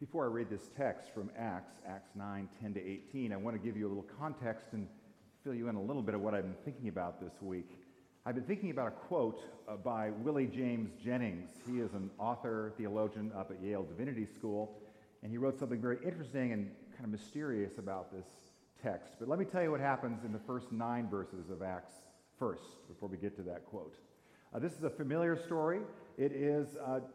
Before I read this text from Acts 9, 10 to 18, I want to give you a little context and fill you in a little bit of what I've been thinking about this week. I've been thinking about a quote by Willie James Jennings. He is an author, theologian up at Yale Divinity School, and he wrote something very interesting and kind of mysterious about this text. But let me tell you what happens in the first 9 verses of Acts first, before we get to that quote. This is a familiar story. It is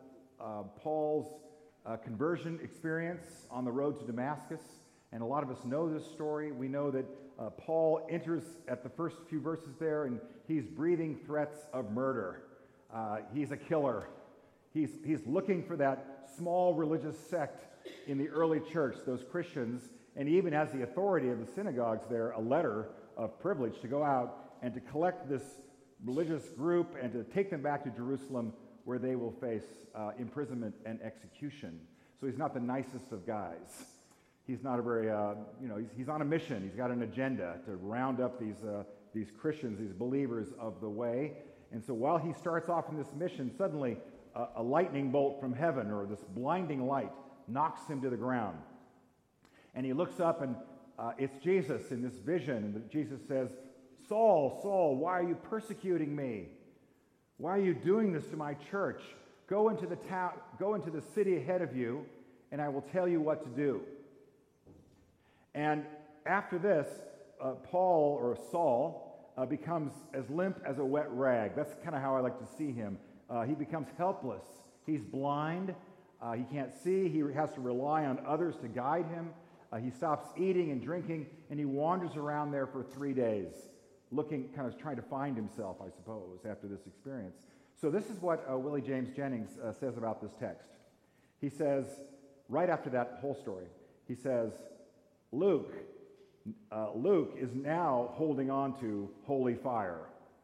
Paul's conversion experience on the road to Damascus, and a lot of us know this story. We know that Paul enters at the first few verses there, and he's breathing threats of murder. He's a killer. He's looking for that small religious sect in the early church, those Christians, and he even has the authority of the synagogues there, a letter of privilege to go out and to collect this religious group and to take them back to Jerusalem, where they will face imprisonment and execution. So he's not the nicest of guys. He's not a very, he's on a mission. He's got an agenda to round up these Christians, these believers of the way. And so while he starts off in this mission, suddenly a lightning bolt from heaven, or this blinding light, knocks him to the ground. And he looks up, and it's Jesus in this vision. And Jesus says, "Saul, Saul, why are you persecuting me? Why are you doing this to my church? Go into the town, go into the city ahead of you, and I will tell you what to do." And after this, Paul, or Saul, becomes as limp as a wet rag. That's kind of how I like to see him. He becomes helpless. He's blind. He can't see. He has to rely on others to guide him. He stops eating and drinking, and he wanders around there for 3 days, looking, kind of trying to find himself, I suppose, after this experience. So this is what Willie James Jennings says about this text. He says, right after that whole story, he says, Luke is now holding on to holy fire.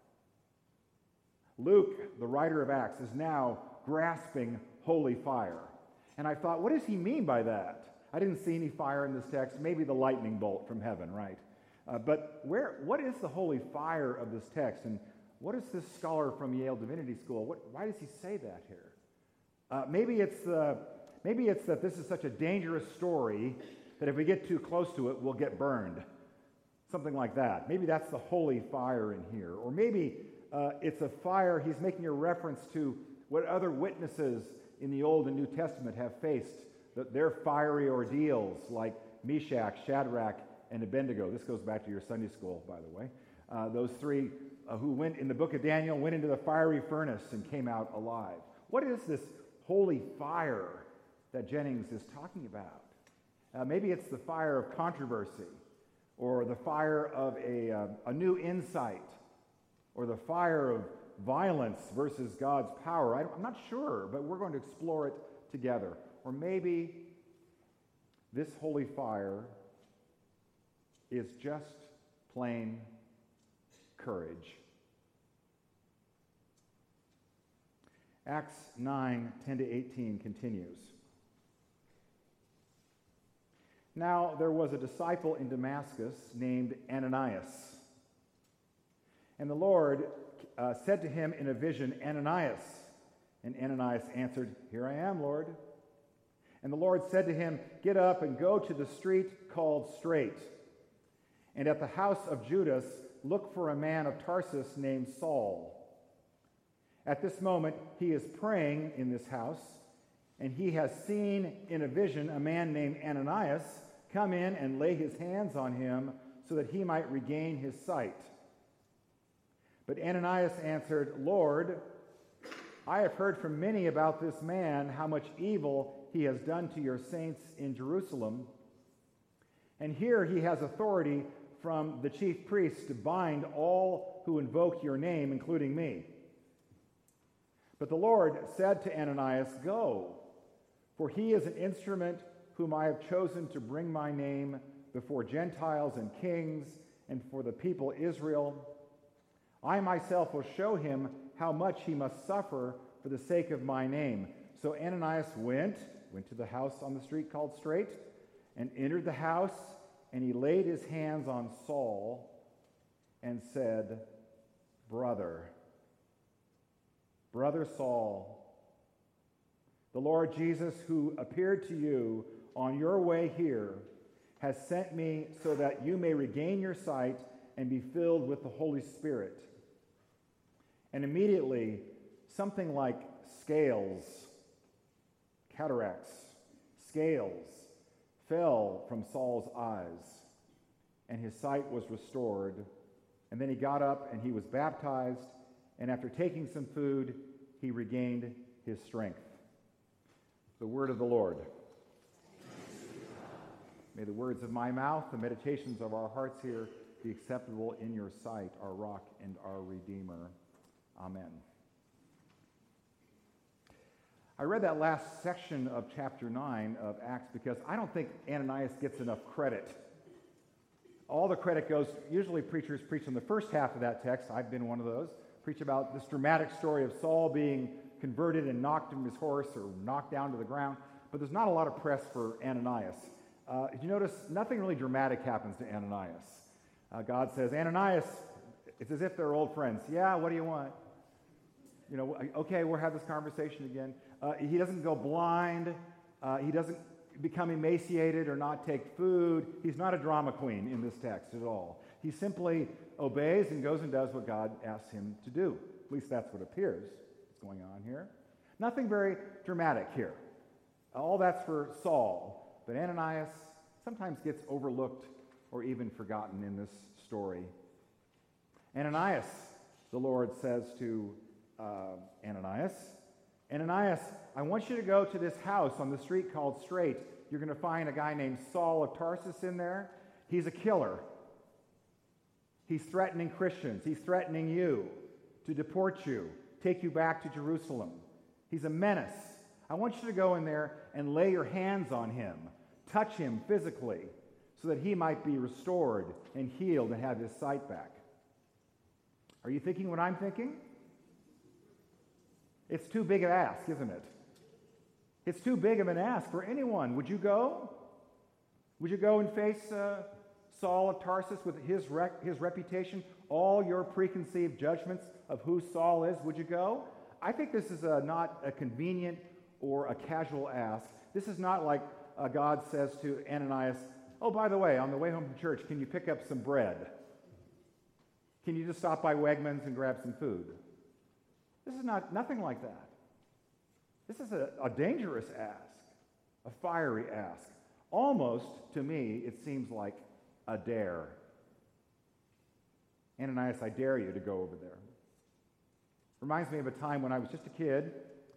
Luke, the writer of Acts, is now grasping holy fire. And I thought, what does he mean by that? I didn't see any fire in this text. Maybe the lightning bolt from heaven, right? But what is the holy fire of this text? And what is this scholar from Yale Divinity School? Why does he say that here? Maybe it's that this is such a dangerous story that if we get too close to it, we'll get burned. Something like that. Maybe that's the holy fire in here. Or maybe it's a fire, he's making a reference to what other witnesses in the Old and New Testament have faced, their fiery ordeals, like Meshach, Shadrach, and Abednego. This goes back to your Sunday school, by the way. Those three who went in the book of Daniel, went into the fiery furnace and came out alive. What is this holy fire that Jennings is talking about? Maybe it's the fire of controversy, or the fire of a new insight, or the fire of violence versus God's power. I'm not sure, but we're going to explore it together. Or maybe this holy fire is just plain courage. Acts 9, 10 to 18 continues. Now there was a disciple in Damascus named Ananias. And the Lord said to him in a vision, "Ananias." And Ananias answered, "Here I am, Lord." And the Lord said to him, "Get up and go to the street called Straight. And at the house of Judas, look for a man of Tarsus named Saul. At this moment, he is praying in this house, and he has seen in a vision a man named Ananias come in and lay his hands on him so that he might regain his sight." But Ananias answered, "Lord, I have heard from many about this man, how much evil he has done to your saints in Jerusalem. And here he has authority from the chief priests to bind all who invoke your name, including me." But the Lord said to Ananias, "Go, for he is an instrument whom I have chosen to bring my name before Gentiles and kings and for the people Israel. I myself will show him how much he must suffer for the sake of my name." So Ananias went to the house on the street called Straight, and entered the house, and he laid his hands on Saul and said, "Brother Saul, The Lord Jesus, who appeared to you on your way here, has sent me so that you may regain your sight and be filled with the Holy Spirit." And immediately, something like scales, cataracts, scales, fell from Saul's eyes, and his sight was restored. And then he got up and he was baptized, and after taking some food, he regained his strength. The word of the Lord. May the words of my mouth, the meditations of our hearts here be acceptable in your sight, our rock and our redeemer. Amen. I read that last section of chapter 9 of Acts because I don't think Ananias gets enough credit. All the credit goes, usually preachers preach on the first half of that text. I've been one of those. Preach about this dramatic story of Saul being converted and knocked from his horse or knocked down to the ground. But there's not a lot of press for Ananias. Did you notice nothing really dramatic happens to Ananias? God says, "Ananias," it's as if they're old friends. "Yeah, what do you want?" You know, "Okay, we'll have this conversation again." He doesn't go blind. He doesn't become emaciated or not take food. He's not a drama queen in this text at all. He simply obeys and goes and does what God asks him to do. At least that's what appears is going on here. Nothing very dramatic here. All that's for Saul. But Ananias sometimes gets overlooked or even forgotten in this story. "Ananias," the Lord says to Ananias, "Ananias, I want you to go to this house on the street called Straight. You're going to find a guy named Saul of Tarsus in there. He's a killer. He's threatening Christians. He's threatening you to deport you, take you back to Jerusalem. He's a menace. I want you to go in there and lay your hands on him, touch him physically, so that he might be restored and healed and have his sight back." Are you thinking what I'm thinking? It's too big an ask, isn't it? It's too big of an ask for anyone. Would you go? Would you go and face Saul of Tarsus with his reputation, all your preconceived judgments of who Saul is? Would you go? I think this is not a convenient or a casual ask. This is not like God says to Ananias, "Oh, by the way, on the way home from church, can you pick up some bread? Can you just stop by Wegmans and grab some food?" This is nothing like that. This is a dangerous ask, a fiery ask. Almost, to me, it seems like a dare. "Ananias, I dare you to go over there." Reminds me of a time when I was just a kid.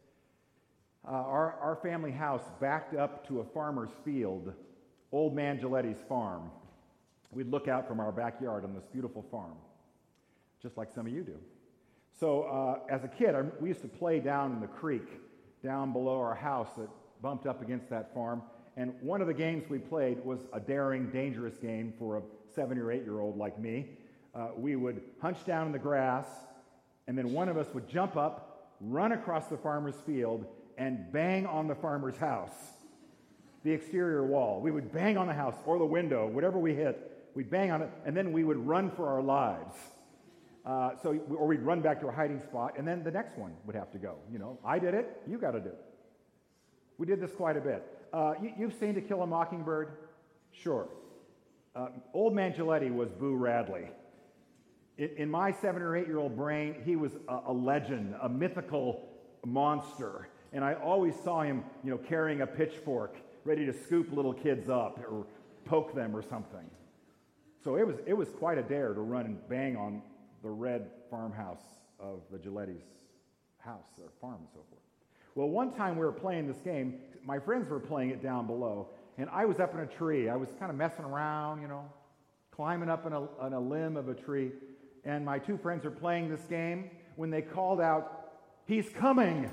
Our family house backed up to a farmer's field, Old Man Giletti's farm. We'd look out from our backyard on this beautiful farm, just like some of you do. So as a kid, we used to play down in the creek, down below our house that bumped up against that farm. And one of the games we played was a daring, dangerous game for a 7 or 8-year-old like me. We would hunch down in the grass, and then one of us would jump up, run across the farmer's field, and bang on the farmer's house, the exterior wall. We would bang on the house or the window, whatever we hit, we'd bang on it, and then we would run for our lives. Or we'd run back to a hiding spot, and then the next one would have to go. You know, I did it, you got to do it. We did this quite a bit. You've seen To Kill a Mockingbird? Sure. Old Man Giletti was Boo Radley. In my 7 or 8-year-old brain, he was a legend, a mythical monster. And I always saw him, carrying a pitchfork, ready to scoop little kids up or poke them or something. So it was quite a dare to run and bang on the red farmhouse of the Giletti's house, their farm and so forth. Well, one time we were playing this game. My friends were playing it down below, and I was up in a tree. I was kind of messing around, climbing up on a limb of a tree, and my two friends were playing this game when they called out, "He's coming!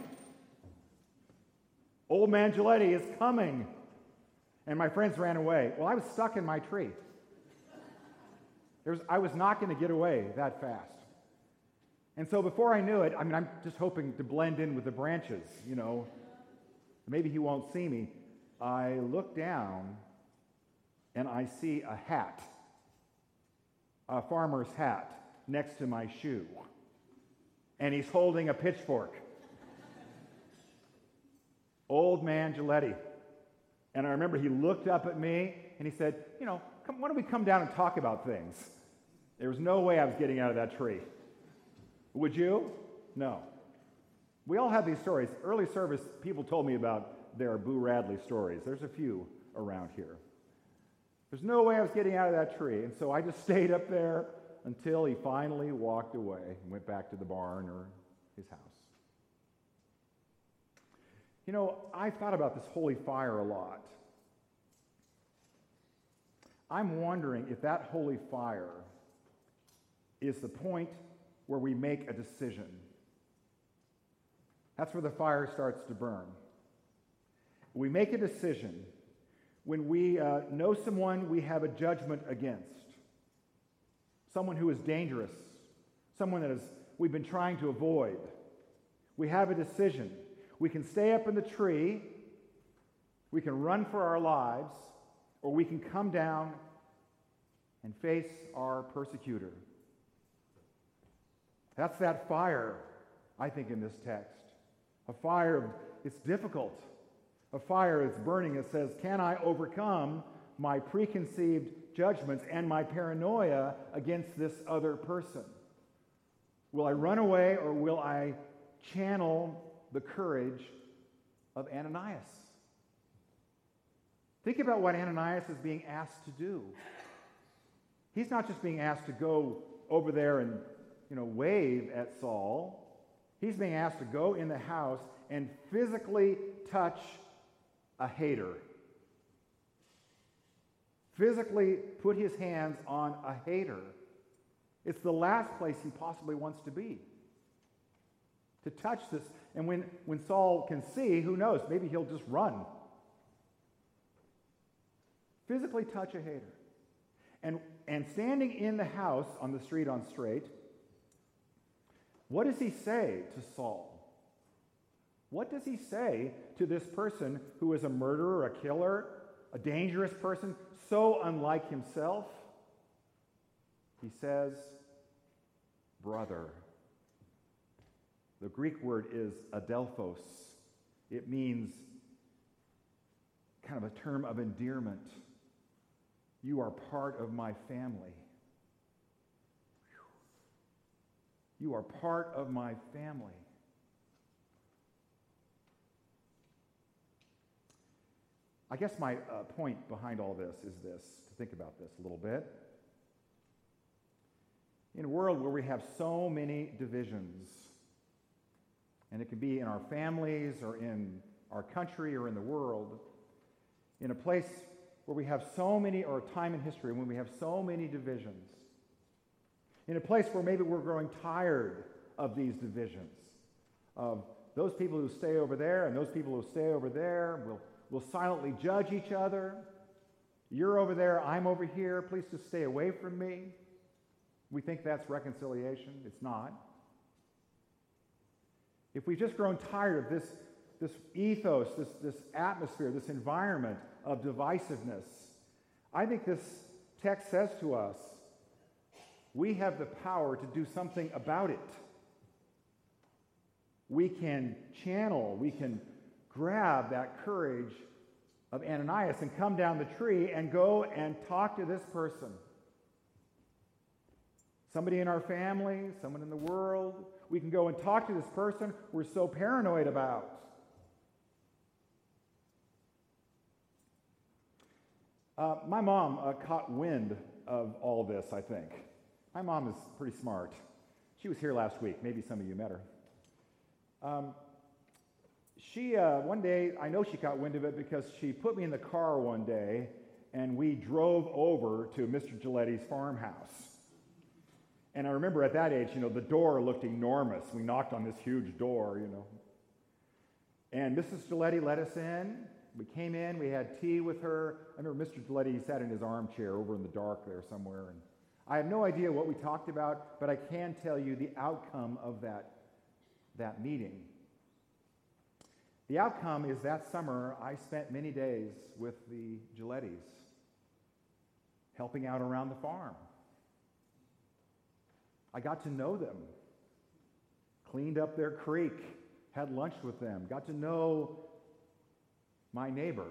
Old Man Giletti is coming!" And my friends ran away. Well, I was stuck in my tree. I was not going to get away that fast. And so before I knew it, I'm just hoping to blend in with the branches, Maybe he won't see me. I look down and I see a hat, a farmer's hat, next to my shoe. And he's holding a pitchfork. Old man Giletti. And I remember he looked up at me and he said, why don't we come down and talk about things? There was no way I was getting out of that tree. Would you? No. We all have these stories. Early service, people told me about their Boo Radley stories. There's a few around here. There's no way I was getting out of that tree. And so I just stayed up there until he finally walked away and went back to the barn or his house. I've thought about this holy fire a lot. I'm wondering if that holy fire is the point where we make a decision. That's where the fire starts to burn. We make a decision when we know someone we have a judgment against, someone who is dangerous, someone that we've been trying to avoid. We have a decision. We can stay up in the tree, we can run for our lives, or we can come down and face our persecutor. That's that fire, I think, in this text. A fire, it's difficult. A fire that's burning that says, can I overcome my preconceived judgments and my paranoia against this other person? Will I run away or will I channel the courage of Ananias? Think about what Ananias is being asked to do. He's not just being asked to go over there and, wave at Saul. He's being asked to go in the house and physically touch a hater. Physically put his hands on a hater. It's the last place he possibly wants to be. To touch this. And when Saul can see, who knows, maybe he'll just run. Physically touch a hater. And standing in the house on the street on Straight, what does he say to Saul? What does he say to this person who is a murderer, a killer, a dangerous person, so unlike himself? He says, brother. The Greek word is adelphos. It means kind of a term of endearment. You are part of my family. You are part of my family. I guess my point behind all this is this, to think about this a little bit. In a world where we have so many divisions, and it can be in our families or in our country or in the world, in a place where we have so many, or a time in history when we have so many divisions, in a place where maybe we're growing tired of these divisions, of those people who stay over there and those people who stay over there, we'll silently judge each other. You're over there, I'm over here, please just stay away from me. We think that's reconciliation. It's not. If we've just grown tired of this ethos, this atmosphere, this environment of divisiveness, I think this text says to us, we have the power to do something about it. We can channel, we can grab that courage of Ananias and come down the tree and go and talk to this person. Somebody in our family, someone in the world. We can go and talk to this person we're so paranoid about. My mom caught wind of all this, I think. My mom is pretty smart. She was here last week. Maybe some of you met her. She, one day, I know she caught wind of it because she put me in the car one day and we drove over to Mr. Giletti's farmhouse. And I remember at that age, the door looked enormous. We knocked on this huge door, And Mrs. Giletti let us in. We came in, we had tea with her. I remember Mr. Giletti sat in his armchair over in the dark there somewhere. And I have no idea what we talked about, but I can tell you the outcome of that meeting. The outcome is that summer I spent many days with the Gilettis, helping out around the farm. I got to know them, cleaned up their creek, had lunch with them, got to know my neighbor.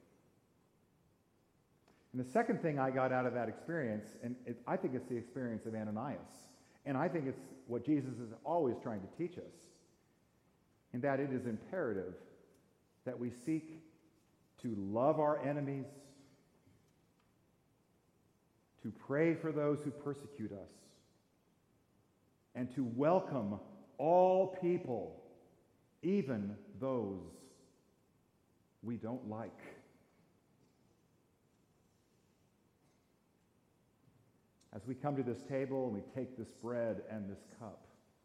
And the second thing I got out of that experience, I think it's the experience of Ananias, and I think it's what Jesus is always trying to teach us, in that it is imperative that we seek to love our enemies, to pray for those who persecute us, and to welcome all people, even those we don't like. As we come to this table and we take this bread and this cup,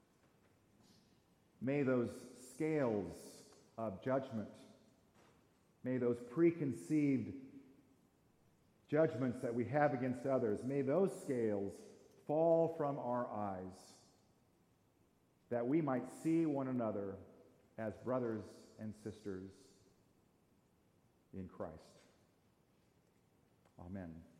may those scales of judgment, may those preconceived judgments that we have against others, may those scales fall from our eyes, that we might see one another as brothers and sisters in Christ. Amen.